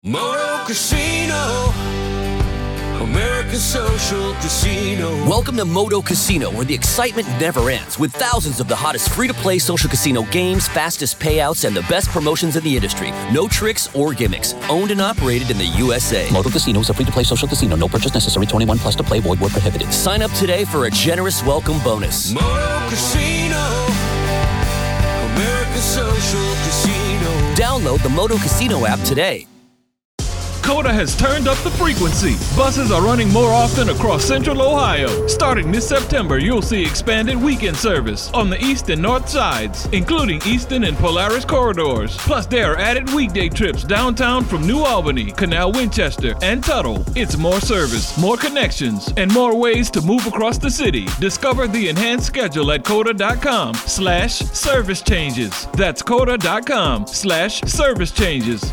Moto Casino, American Social Casino. Welcome to Moto Casino, where the excitement never ends, with thousands of the hottest free-to-play social casino games, fastest payouts, and the best promotions in the industry. No tricks or gimmicks. Owned and operated in the USA. Moto Casino is a free-to-play social casino. No purchase necessary. 21 plus to play. Void where prohibited. Sign up today for a generous welcome bonus. Moto Casino, American Social Casino. Download the Moto Casino app today. COTA has turned up the frequency. Buses are running more often across Central Ohio. Starting this September, you'll see expanded weekend service on the east and north sides, including Easton and Polaris corridors. Plus, there are added weekday trips downtown from New Albany, Canal Winchester, and Tuttle. It's more service, more connections, and more ways to move across the city. Discover the enhanced schedule at COTA.com/service changes. That's COTA.com/service changes.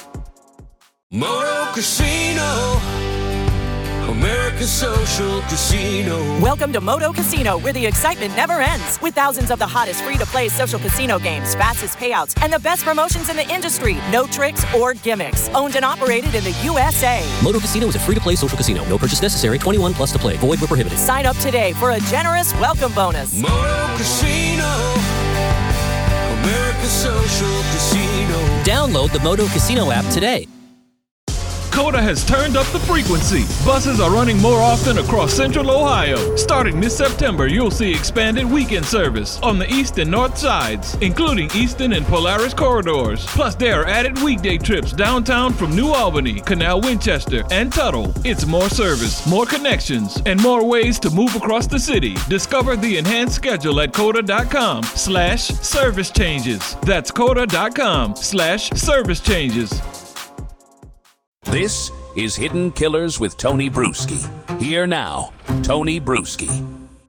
Moto Casino, American Social Casino. Welcome to Moto Casino, where the excitement never ends. With thousands of the hottest free-to-play social casino games, fastest payouts, and the best promotions in the industry. No tricks or gimmicks. Owned and operated in the USA. Moto Casino is a free-to-play social casino. No purchase necessary. 21 plus to play. Void where prohibited. Sign up today for a generous welcome bonus. Moto Casino, American Social Casino. Download the Moto Casino app today. COTA has turned up the frequency. Buses are running more often across Central Ohio. Starting this September, you'll see expanded weekend service on the east and north sides, including Easton and Polaris corridors. Plus, there are added weekday trips downtown from New Albany, Canal Winchester, and Tuttle. It's more service, more connections, and more ways to move across the city. Discover the enhanced schedule at COTA.com/service changes. That's COTA.com/service changes. This is Hidden Killers with Tony Bruschi. Here now, Tony Bruschi.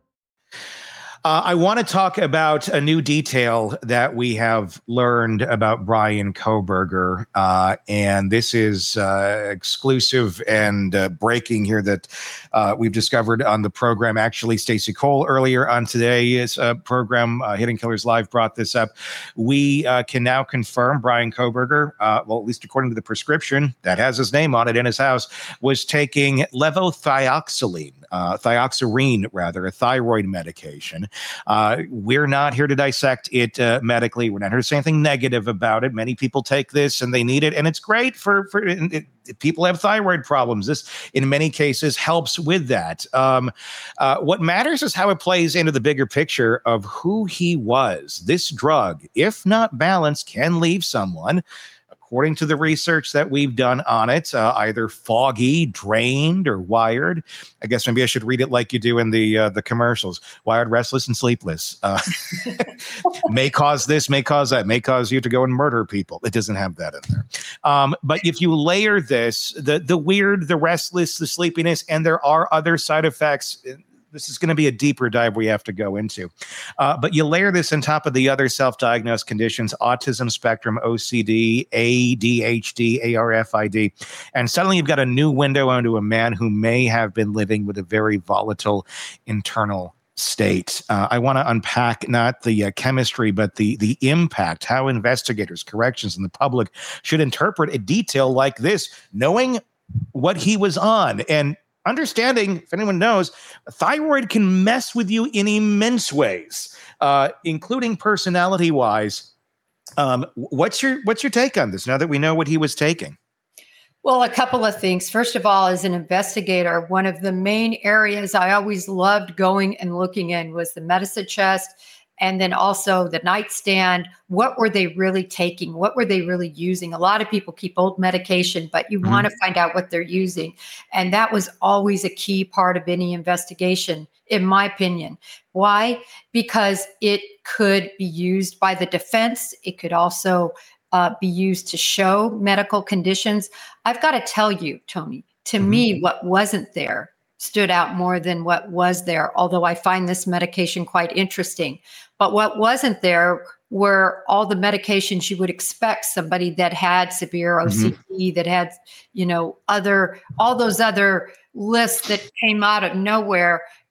I want to talk about a new detail that we have learned about Bryan Kohberger, and this is exclusive and breaking here that we've discovered on the program. Actually, Stacey Cole earlier on today's program, Hidden Killers Live, brought this up. We can now confirm Bryan Kohberger, well, at least according to the prescription that has his name on it in his house, was taking levothyroxine, a thyroid medication. We're not here to dissect it medically. We're not here to say anything negative about it. Many people take this and they need it, and it's great for people have thyroid problems. This, in many cases, helps with that. What matters is how it plays into the bigger picture of who he was. This drug, if not balanced, can leave someone, according to the research that we've done on it, either foggy, drained, or wired. I guess maybe I should read it like you do in the commercials. Wired, restless, and sleepless. May cause this, may cause that, may cause you to go and murder people. It doesn't have that in there. But if you layer this, the weird, the restless, the sleepiness, and there are other side effects. This is going to be a deeper dive we have to go into. But you layer this on top of the other self-diagnosed conditions, autism spectrum, OCD, ADHD, ARFID, and suddenly you've got a new window onto a man who may have been living with a very volatile internal state. I want to unpack not the chemistry, but the impact, how investigators, corrections, and the public should interpret a detail like this, knowing what he was on. And understanding, if anyone knows, thyroid can mess with you in immense ways, including personality-wise. What's your take on this now that we know what he was taking? Well, a couple of things. First of all, as an investigator, one of the main areas I always loved going and looking in was the medicine chest, and then also the nightstand. What were they really taking? What were they really using? A lot of people keep old medication, but you want to find out what they're using. And that was always a key part of any investigation, in my opinion. Why? Because it could be used by the defense. It could also be used to show medical conditions. I've got to tell you, Tony, to me, what wasn't there stood out more than what was there, although I find this medication quite interesting. But what wasn't there were all the medications you would expect somebody that had severe OCD, that had, all those other lists that came out of nowhere.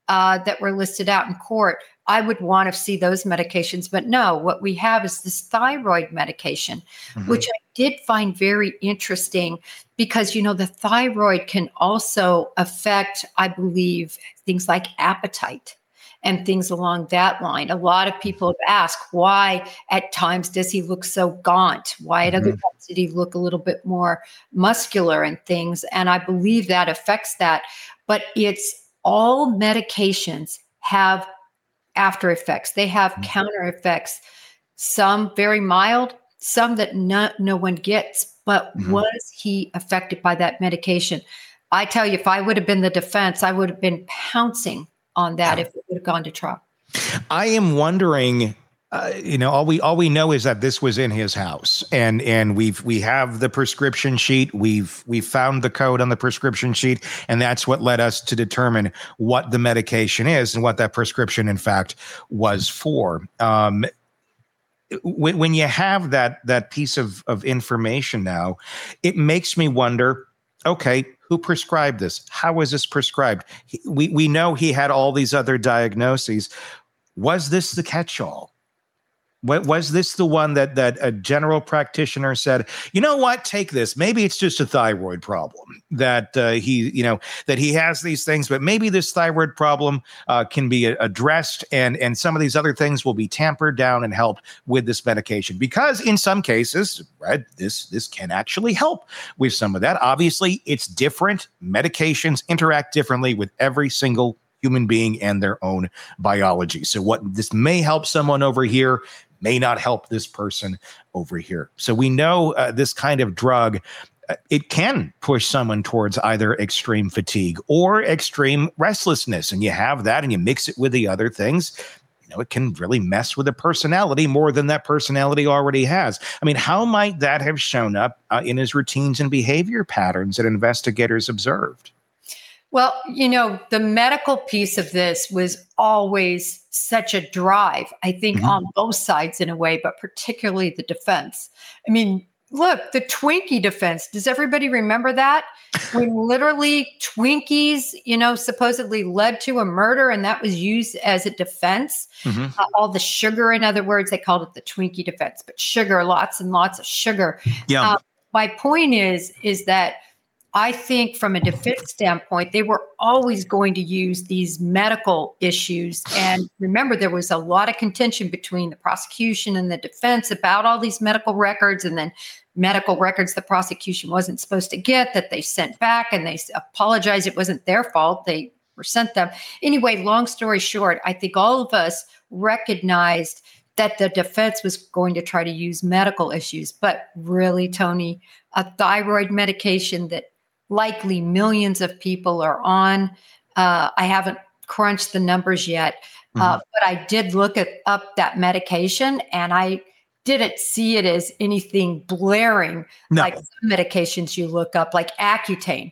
that were listed out in court, I would want to see those medications. But no, what we have is this thyroid medication, which I did find very interesting because, the thyroid can also affect, I believe, things like appetite and things along that line. A lot of people have asked why at times does he look so gaunt? Why at other times did he look a little bit more muscular and things? And I believe that affects that. But it's all medications have after effects. They have counter effects, some very mild, some that no one gets. But was he affected by that medication? I tell you, if I would have been the defense, I would have been pouncing on that if it would have gone to trial. I am wondering, all we know is that this was in his house, and we have the prescription sheet. We've found the code on the prescription sheet, and that's what led us to determine what the medication is and what that prescription, in fact, was for. When you have that piece of information now, it makes me wonder, okay, who prescribed this? How was this prescribed? We know he had all these other diagnoses. Was this the catch-all? Was this the one that a general practitioner said, you know what, take this. Maybe it's just a thyroid problem that he has these things, but maybe this thyroid problem can be addressed, and some of these other things will be tampered down and helped with this medication. Because in some cases, right, this can actually help with some of that. Obviously, it's different. Medications interact differently with every single human being and their own biology. So what this may help someone over here may not help this person over here. So we know this kind of drug, it can push someone towards either extreme fatigue or extreme restlessness. And you have that and you mix it with the other things, it can really mess with a personality more than that personality already has. I mean, how might that have shown up in his routines and behavior patterns that investigators observed? Well, the medical piece of this was always such a drive, I think, on both sides in a way, but particularly the defense. I mean, look, the Twinkie defense. Does everybody remember that? When literally Twinkies, supposedly led to a murder, and that was used as a defense. All the sugar, in other words, they called it the Twinkie defense, but sugar, lots and lots of sugar. Yeah. My point is that I think from a defense standpoint, they were always going to use these medical issues. And remember, there was a lot of contention between the prosecution and the defense about all these medical records, and then medical records the prosecution wasn't supposed to get that they sent back, and they apologized. It wasn't their fault. They were sent them. Anyway, long story short, I think all of us recognized that the defense was going to try to use medical issues. But really, Tony, a thyroid medication that likely millions of people are on. I haven't crunched the numbers yet, but I did look up that medication, and I didn't see it as anything blaring like some medications you look up, like Accutane.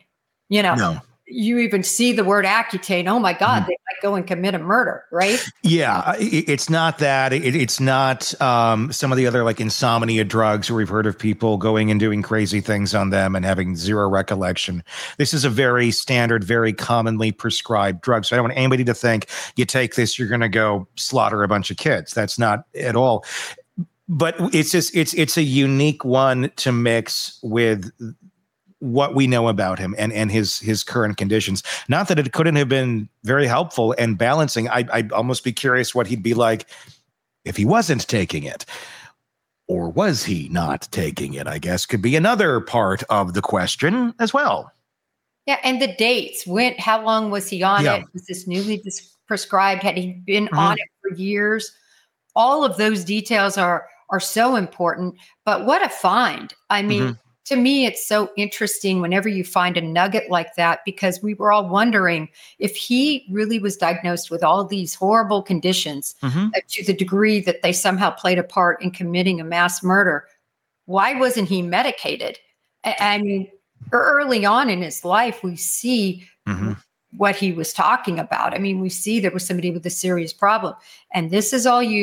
You even see the word Accutane. Oh my God, they might go and commit a murder, right? Yeah, it's not that. It's not some of the other like insomnia drugs where we've heard of people going and doing crazy things on them and having zero recollection. This is a very standard, very commonly prescribed drug. So I don't want anybody to think you take this, you're going to go slaughter a bunch of kids. That's not at all. But it's a unique one to mix with what we know about him and his current conditions. Not that it couldn't have been very helpful and balancing. I'd almost be curious what he'd be like if he wasn't taking it. Or was he not taking it, I guess, could be another part of the question as well. Yeah, and the dates. How long was he on it? Was this newly prescribed? Had he been on it for years? All of those details are so important. But what a find. I mean, to me, it's so interesting whenever you find a nugget like that, because we were all wondering if he really was diagnosed with all these horrible conditions to the degree that they somehow played a part in committing a mass murder. Why wasn't he medicated? I mean, early on in his life, we see what he was talking about. I mean, we see there was somebody with a serious problem, and this is all you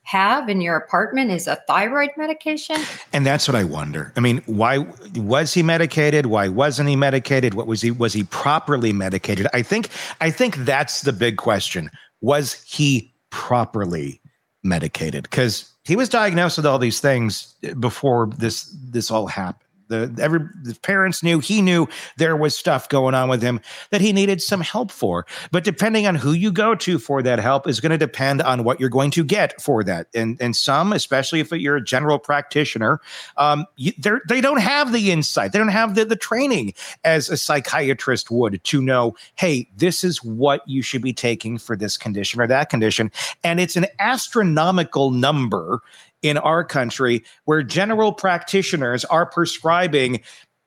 have in your apartment is a thyroid medication? And that's what I wonder. I mean, why was he medicated? Why wasn't he medicated? Was he properly medicated? I think that's the big question. Was he properly medicated? Because he was diagnosed with all these things before this all happened. The parents knew, he knew there was stuff going on with him that he needed some help for. But depending on who you go to for that help is going to depend on what you're going to get for that. And some, especially if you're a general practitioner, they don't have the insight. They don't have the training as a psychiatrist would to know, hey, this is what you should be taking for this condition or that condition. And it's an astronomical number in our country where general practitioners are prescribing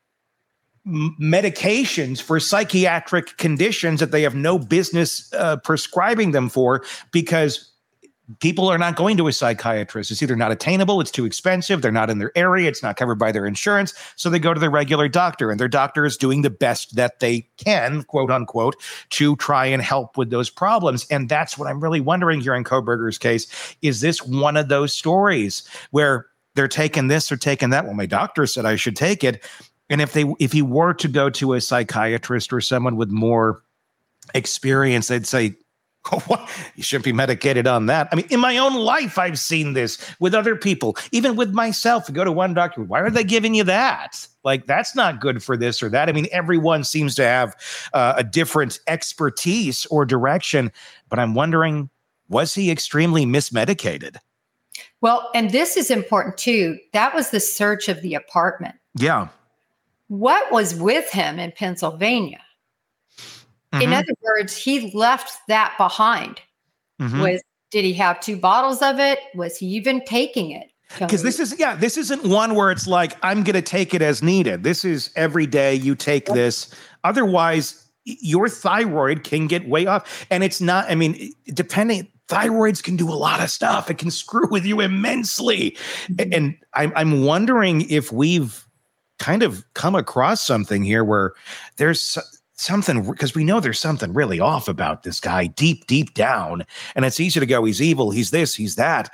medications for psychiatric conditions that they have no business prescribing them for, because people are not going to a psychiatrist. It's either not attainable, it's too expensive, they're not in their area, it's not covered by their insurance, so they go to their regular doctor, and their doctor is doing the best that they can, quote unquote, to try and help with those problems. And that's what I'm really wondering here in Kohberger's case. Is this one of those stories where they're taking this or taking that? Well, my doctor said I should take it. And if he were to go to a psychiatrist or someone with more experience, they'd say, oh, what? You shouldn't be medicated on that. I mean, in my own life, I've seen this with other people, even with myself. You go to one doctor, why are they giving you that? Like, that's not good for this or that. I mean, everyone seems to have a different expertise or direction, but I'm wondering, was he extremely mismedicated? Well, and this is important too. That was the search of the apartment. Yeah. What was with him in Pennsylvania? Mm-hmm. In other words, he left that behind. Mm-hmm. Did he have 2 bottles of it? Was he even taking it? Because this isn't one where it's like, I'm going to take it as needed. This is every day you take this. Otherwise, your thyroid can get way off. And it's not, I mean, thyroids can do a lot of stuff. It can screw with you immensely. Mm-hmm. And I'm wondering if we've kind of come across something here where there's something, because we know there's something really off about this guy deep down. And it's easy to go, he's evil, he's this, he's that.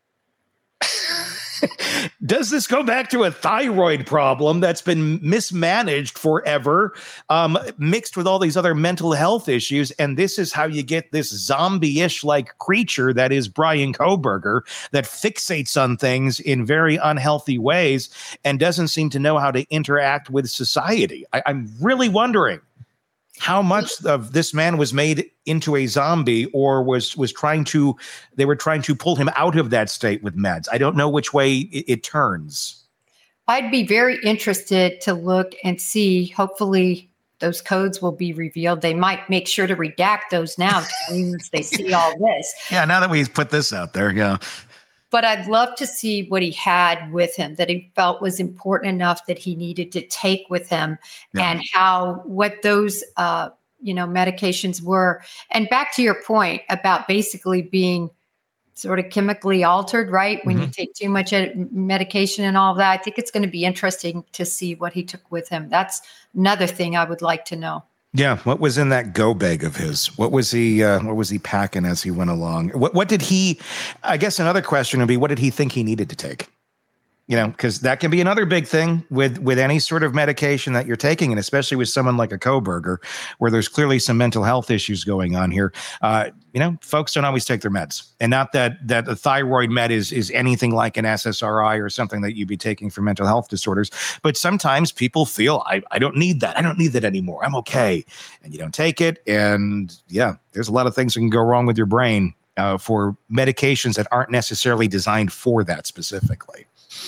Does this go back to a thyroid problem that's been mismanaged forever, mixed with all these other mental health issues? And this is how you get this zombie-ish like creature that is Bryan Kohberger, that fixates on things in very unhealthy ways and doesn't seem to know how to interact with society. I'm really wondering how much of this man was made into a zombie, or they were trying to pull him out of that state with meds. I don't know which way it turns. I'd be very interested to look and see. Hopefully those codes will be revealed. They might make sure to redact those now once they see all this. Yeah, now that we put this out there, yeah. But I'd love to see what he had with him that he felt was important enough that he needed to take with him, and what those, medications were. And back to your point about basically being sort of chemically altered, right? When you take too much medication and all of that, I think it's going to be interesting to see what he took with him. That's another thing I would like to know. Yeah, what was in that go bag of his? What was he packing as he went along? What did he? I guess another question would be, what did he think he needed to take? You know, because that can be another big thing with any sort of medication that you're taking, and especially with someone like a Kohberger, where there's clearly some mental health issues going on here. Folks don't always take their meds, and not that a thyroid med is anything like an SSRI or something that you'd be taking for mental health disorders. But sometimes people feel, I don't need that. I don't need that anymore. I'm okay. And you don't take it. And yeah, there's a lot of things that can go wrong with your brain for medications that aren't necessarily designed for that specifically.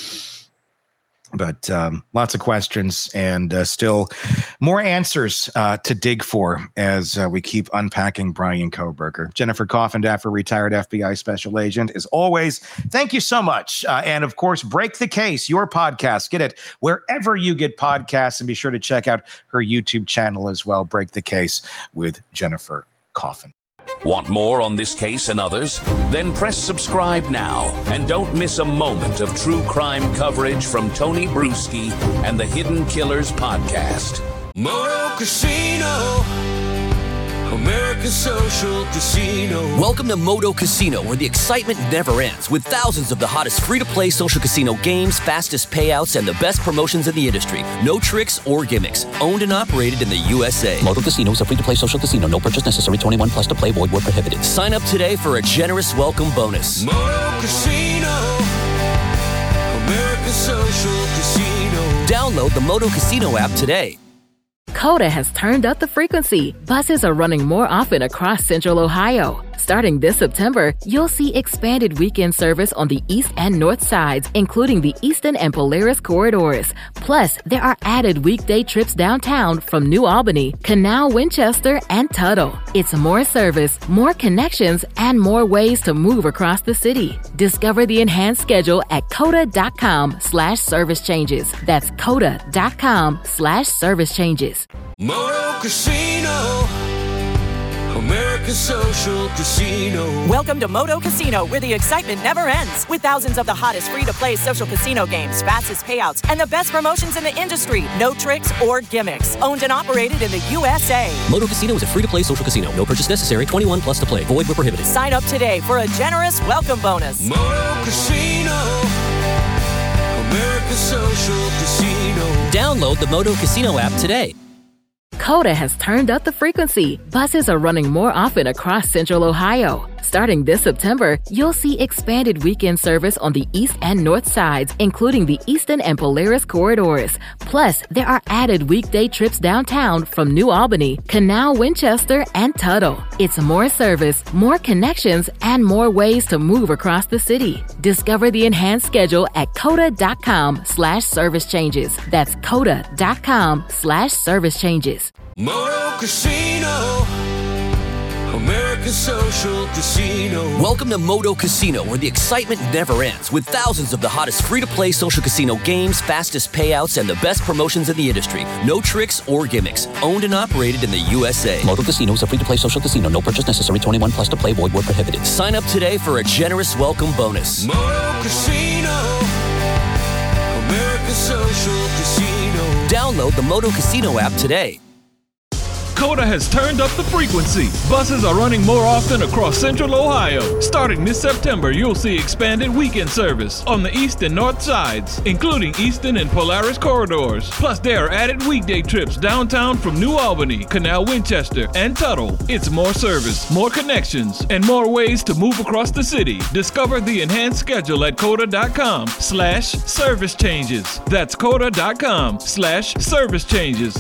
But lots of questions and still more answers to dig for as we keep unpacking Bryan Kohberger. Jennifer Coffindaffer, retired FBI special agent. As always, thank you so much. And of course, Break the Case, your podcast. Get it wherever you get podcasts, and be sure to check out her YouTube channel as well, Break the Case with Jennifer Coffin. Want more on this case and others? Then press subscribe now and don't miss a moment of true crime coverage from Tony Bruschi and the Hidden Killers podcast. Moto Casino, American Social Casino. Welcome to Moto Casino, where the excitement never ends, with thousands of the hottest free-to-play social casino games, fastest payouts, and the best promotions in the industry. No tricks or gimmicks. Owned and operated in the USA. Moto Casino is a free-to-play social casino. No purchase necessary. 21 plus to play. Void where prohibited. Sign up today for a generous welcome bonus. Moto Casino. American Social Casino. Download the Moto Casino app today. COTA has turned up the frequency. Buses are running more often across Central Ohio. Starting this September, you'll see expanded weekend service on the east and north sides, including the Easton and Polaris corridors. Plus, there are added weekday trips downtown from New Albany, Canal, Winchester, and Tuttle. It's more service, more connections, and more ways to move across the city. Discover the enhanced schedule at COTA.com/service changes. That's COTA.com/service changes. Moto Casino. American Social Casino. Welcome to Moto Casino, where the excitement never ends. With thousands of the hottest free-to-play social casino games, fastest payouts, and the best promotions in the industry. No tricks or gimmicks. Owned and operated in the USA. Moto Casino is a free-to-play social casino. No purchase necessary. 21 plus to play. Void where prohibited. Sign up today for a generous welcome bonus. Moto Casino. American Social Casino. Download the Moto Casino app today. COTA has turned up the frequency. Buses are running more often across Central Ohio. Starting this September, you'll see expanded weekend service on the east and north sides, including the Easton and Polaris corridors. Plus, there are added weekday trips downtown from New Albany, Canal, Winchester, and Tuttle. It's more service, more connections, and more ways to move across the city. Discover the enhanced schedule at COTA.com/service changes. That's COTA.com/service changes. Moto Casino. American Social Casino. Welcome to Moto Casino, where the excitement never ends, with thousands of the hottest free-to-play social casino games, fastest payouts, and the best promotions in the industry. No tricks or gimmicks. Owned and operated in the USA. Moto Casino is a free-to-play social casino. No purchase necessary. 21 plus to play. Void where prohibited. Sign up today for a generous welcome bonus. Moto Casino. American Social Casino. Download the Moto Casino app today. COTA has turned up the frequency. Buses are running more often across Central Ohio. Starting this September, you'll see expanded weekend service on the east and north sides, including Easton and Polaris corridors. Plus, there are added weekday trips downtown from New Albany, Canal, Winchester, and Tuttle. It's more service, more connections, and more ways to move across the city. Discover the enhanced schedule at COTA.com/service changes. That's COTA.com/service changes.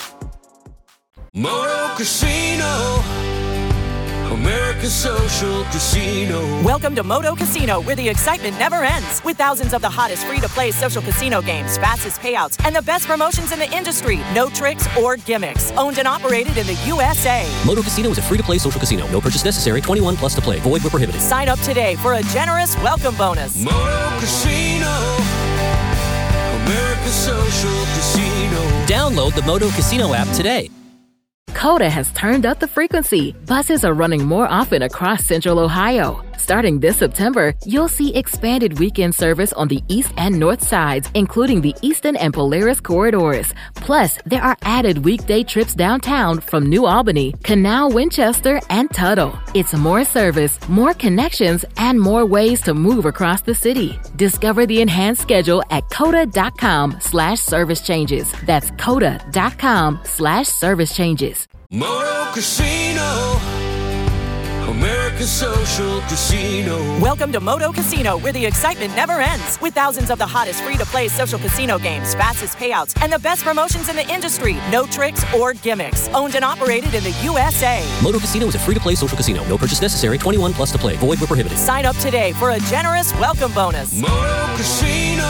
Moto Casino. American Social Casino. Welcome to Moto Casino, where the excitement never ends. With thousands of the hottest free-to-play social casino games, fastest payouts, and the best promotions in the industry. No tricks or gimmicks. Owned and operated in the USA. Moto Casino is a free-to-play social casino. No purchase necessary. 21 plus to play. Void where prohibited. Sign up today for a generous welcome bonus. Moto Casino. American Social Casino. Download the Moto Casino app today. COTA has turned up the frequency. Buses are running more often across Central Ohio. Starting this September, you'll see expanded weekend service on the east and north sides, including the Easton and Polaris corridors. Plus, there are added weekday trips downtown from New Albany, Canal, Winchester, and Tuttle. It's more service, more connections, and more ways to move across the city. Discover the enhanced schedule at COTA.com/service changes. That's COTA.com/service changes. Moto Casino. American Social Casino. Welcome to Moto Casino, where the excitement never ends. With thousands of the hottest free-to-play social casino games, fastest payouts, and the best promotions in the industry. No tricks or gimmicks. Owned and operated in the USA. Moto Casino is a free-to-play social casino. No purchase necessary. 21 plus to play. Void where prohibited. Sign up today for a generous welcome bonus. Moto Casino.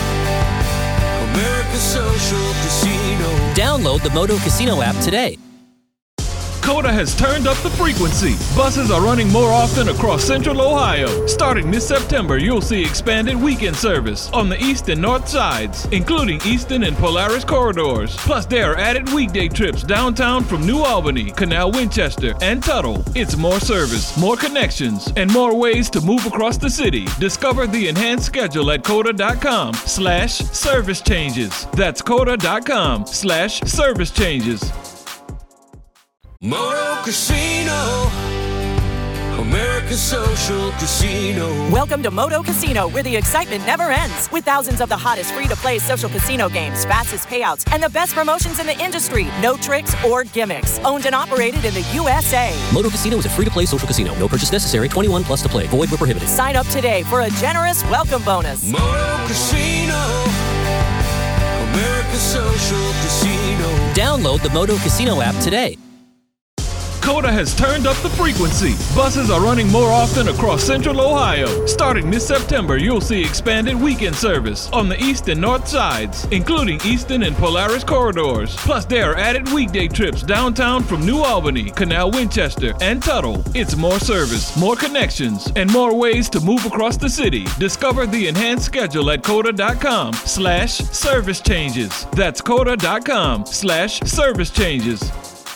American Social Casino. Download the Moto Casino app today. COTA has turned up the frequency. Buses are running more often across Central Ohio. Starting this September, you'll see expanded weekend service on the east and north sides, including Easton and Polaris corridors. Plus, there are added weekday trips downtown from New Albany, Canal, Winchester, and Tuttle. It's more service, more connections, and more ways to move across the city. Discover the enhanced schedule at COTA.com/service changes. That's COTA.com/service changes. Moto Casino, America's Social Casino. Welcome to Moto Casino, where the excitement never ends. With thousands of the hottest free-to-play social casino games, fastest payouts, and the best promotions in the industry. No tricks or gimmicks. Owned and operated in the USA. Moto Casino is a free-to-play social casino. No purchase necessary. 21 plus to play. Void where prohibited. Sign up today for a generous welcome bonus. Moto Casino, America's Social Casino. Download the Moto Casino app today. COTA has turned up the frequency. Buses are running more often across Central Ohio. Starting this September, you'll see expanded weekend service on the east and north sides, including Eastern and Polaris corridors. Plus, there are added weekday trips downtown from New Albany, Canal Winchester, and Tuttle. It's more service, more connections, and more ways to move across the city. Discover the enhanced schedule at COTA.com/service changes. That's COTA.com/service changes.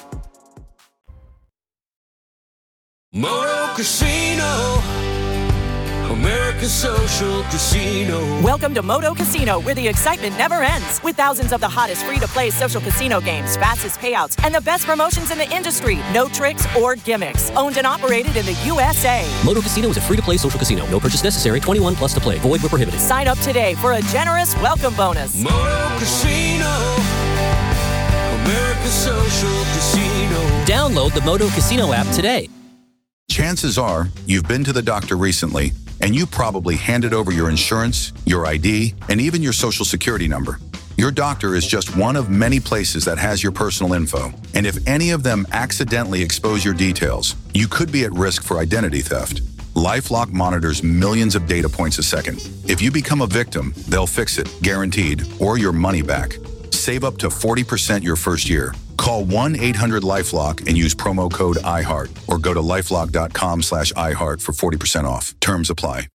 Moto Casino, America's Social Casino. Welcome to Moto Casino, where the excitement never ends. With thousands of the hottest free-to-play social casino games, fastest payouts, and the best promotions in the industry. No tricks or gimmicks. Owned and operated in the USA. Moto Casino is a free-to-play social casino. No purchase necessary. 21 plus to play. Void where prohibited. Sign up today for a generous welcome bonus. Moto Casino, America's Social Casino. Download the Moto Casino app today. Chances are you've been to the doctor recently, and you probably handed over your insurance, your ID, and even your social security number. Your doctor is just one of many places that has your personal info, and if any of them accidentally expose your details, you could be at risk for identity theft. LifeLock monitors millions of data points a second. If you become a victim, they'll fix it, guaranteed, or your money back. Save up to 40% your first year. Call 1-800-LifeLock and use promo code IHEART, or go to lifelock.com/iHeart for 40% off. Terms apply.